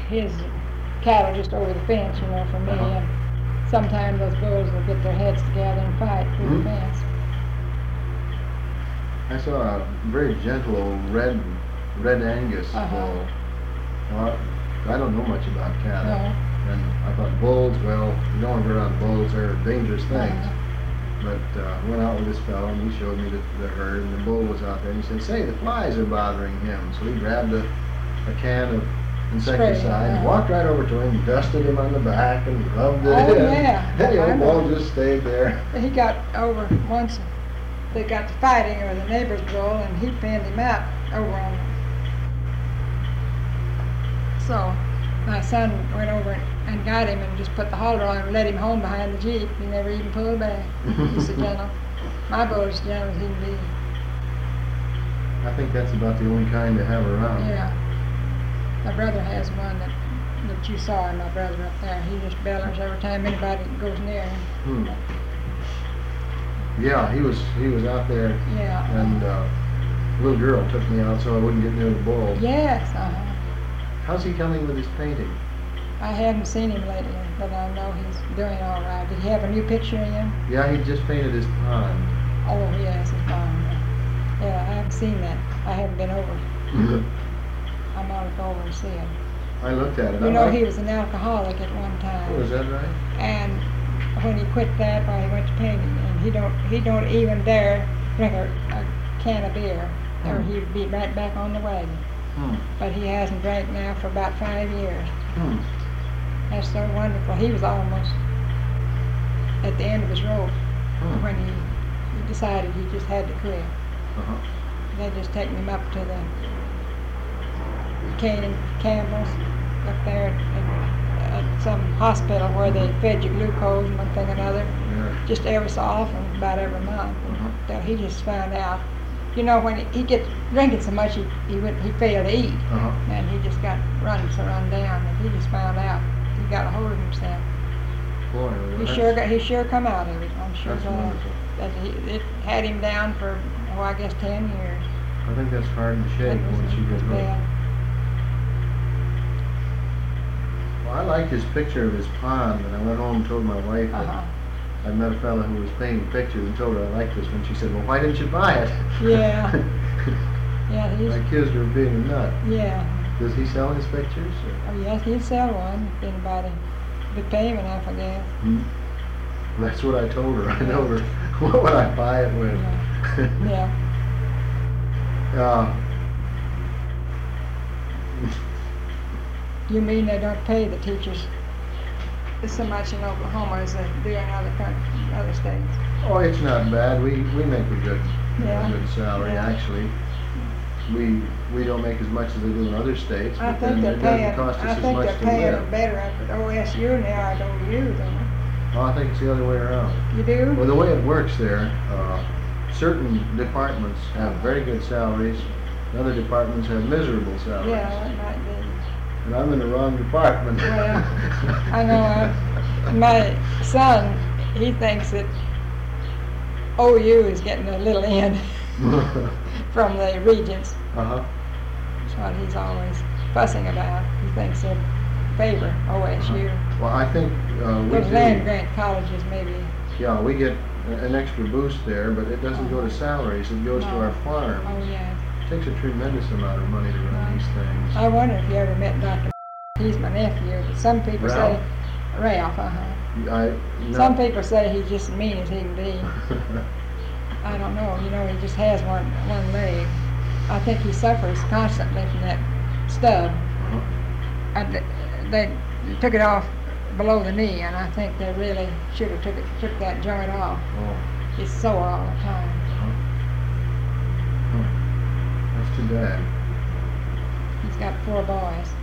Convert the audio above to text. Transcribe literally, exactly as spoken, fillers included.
his cattle just over the fence, you know, for me. Uh-huh. And sometimes those bulls will get their heads together and fight through Mhm. the fence. I saw a very gentle old red, red Angus Uh-huh. bull. Well, I don't know much about cattle. No. And I thought bulls, well, you don't want to be around bulls, they're dangerous things. Uh-huh. But uh, went out with this fellow and he showed me the, the herd, and the bull was out there, and he said, say, the flies are bothering him. So he grabbed a, a can of insecticide Spray, and uh-huh. walked right over to him, dusted him on the back and rubbed it Oh, in. yeah. And the I old know. bull just stayed there. He got over once, they got to fighting, or the neighbor's bull, and he pinned him out over on them. So my son went over and got him and just put the halter on him and led him home behind the Jeep. He never even pulled back. He's so gentle. My bull is gentle as he can be. I think that's about the only kind to have around. Yeah. My brother has one that, that you saw, and my brother up there. He just bellers every time anybody goes near him. Hmm. Yeah, he was he was out there, Yeah. and uh, a little girl took me out so I wouldn't get near the bull. Yes, uh-huh. How's he coming with his painting? I haven't seen him lately, but I know he's doing all right. Did he have a new picture of him? Yeah, he just painted his pond. Oh, yes, his barn. Yeah, I haven't seen that. I haven't been over. I might go over and see him. I looked at it. You I know, like- he was an alcoholic at one time. Oh, is that right? And when he quit that, well, he went to painting, and he don't he don't even dare drink a, a can of beer, or Hmm. he'd be right back on the wagon. Hmm. But he hasn't drank now for about five years. Hmm. That's so wonderful. He was almost at the end of his rope Hmm. when he, he decided he just had to quit. Uh-huh. They just taken him up to the Cane Campbell's up there at, at some hospital where they fed you glucose and one thing or another, Yeah. just every so often, about every month. Uh-huh. Until he just found out, you know, when he, he gets drinking so much, he he, would, he failed to eat, Uh-huh. and he just got run so run down, and he just found out he got a hold of himself. Boy, well, He that's, sure got he sure come out of it. I'm sure that's glad wonderful. that he it had him down for oh I guess ten years. I think that's hard to shake It was- once you it get was hooked. bad. Well, I liked his picture of his pond, and I went home and told my wife that Uh-huh. I met a fellow who was painting pictures and told her I liked this one. She said, well, why didn't you buy it? Yeah. Yeah, he's I accused her of being a nut. yeah. Does he sell his pictures? or- Oh yes, he'd sell one if anybody would pay him enough, I guess. Hmm? That's what I told her. I told her, what would I buy it with? Yeah. Uh, You mean they don't pay the teachers so much in Oklahoma as they do in other countries, other states? oh, it's not bad. We we make a good Yeah. a good salary Yeah. actually. We we don't make as much as they do in other states, I but think then they're it paying. doesn't cost us I as think much they're to paying live. better up at O S U than they are at O U, though. Oh, I think it's the other way around. You do? Well, the way it works there, uh, certain departments have very good salaries, and other departments have miserable salaries. Yeah, it might be. And I'm in the wrong department. Well, I know. Uh, my son, he thinks that O U is getting a little in from the regents. Uh-huh. That's what he's always fussing about. He thinks they favor O S U. Well, I think uh, we Those do. land grant colleges, maybe. Yeah, we get a- an extra boost there, but it doesn't go to salaries. It goes to No. our farms. Oh, yeah. It takes a tremendous amount of money to run Right. these things. I wonder if you ever met Doctor He's my nephew, but some people Ralph? say, Ralph, uh-huh. I, no. Some people say he's just as mean as he can be. I don't know, you know, he just has one one leg. I think he suffers constantly from that stub. Uh-huh. And th- they took it off below the knee, and I think they really should have took it, took that joint off. Oh, It's sore all the time. uh-huh. Huh. That's too bad. He's got four boys.